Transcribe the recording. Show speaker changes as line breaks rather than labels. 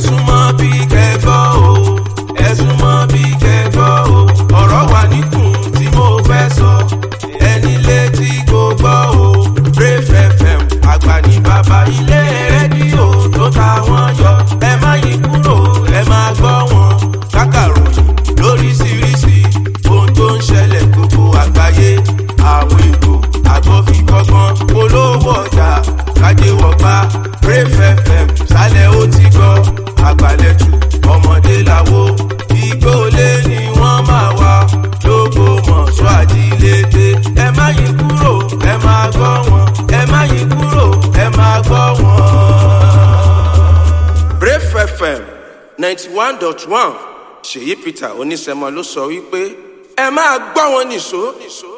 súnmọ́ bí kẹ́gbọ́ o ẹ súnmọ́ bí kẹ́gbọ́ o ọ̀rọ̀ wà níkùn tí mo fẹ́ sọ ẹni létí kò gbọ́ o Brave FM àgbà ní bàbá ilé rédíò tó ta wọ́n yọ ẹ má yí kúrò ẹ má gbọ́ wọn kákàròyìn lóríṣiríṣi ohun tó ń ṣẹlẹ̀ gbogbo àgbáyé àwọn ètò àgbọ̀fikọ́gbọ́n polówó ọjà kájéwọ̀gbá Brave FM sálẹ̀ ó ti gbọ́ àgbàlẹ̀jù ọmọdé làwọ ìgbólé ni wọ́n máa wá lógo mọ̀ṣọ́ àdìlété ẹ má yí kúrò ẹ má gbọ́ wọn ẹ má yí kúrò ẹ má gbọ́ wọn. Brave FM 91.1 Ṣèyí Peter Onísẹmọ ló sọ wípé ẹ máa gbọ́ wọn nìṣó.